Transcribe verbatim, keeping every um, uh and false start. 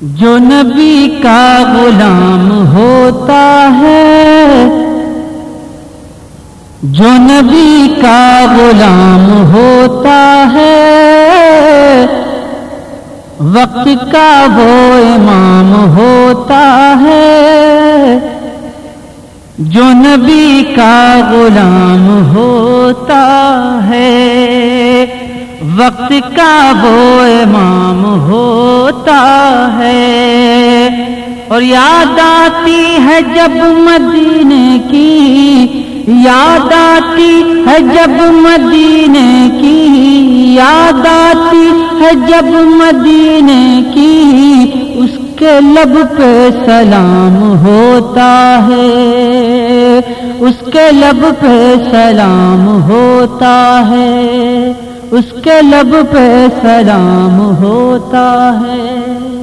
جو نبی کا غلام ہوتا ہے، جو نبی کا غلام ہوتا ہے، وقت کا وہ امام ہوتا ہے۔ جو نبی کا غلام ہوتا ہے، وقت کا وہ امام ہوتا ہے۔ اور یاد آتی ہے جب مدینے کی، یاد آتی ہے جب مدینے کی، یاد آتی ہے جب مدینے کی، اس کے لب پہ سلام ہوتا ہے، اس کے لب پہ سلام ہوتا ہے، اس کے لب پہ سلام ہوتا ہے۔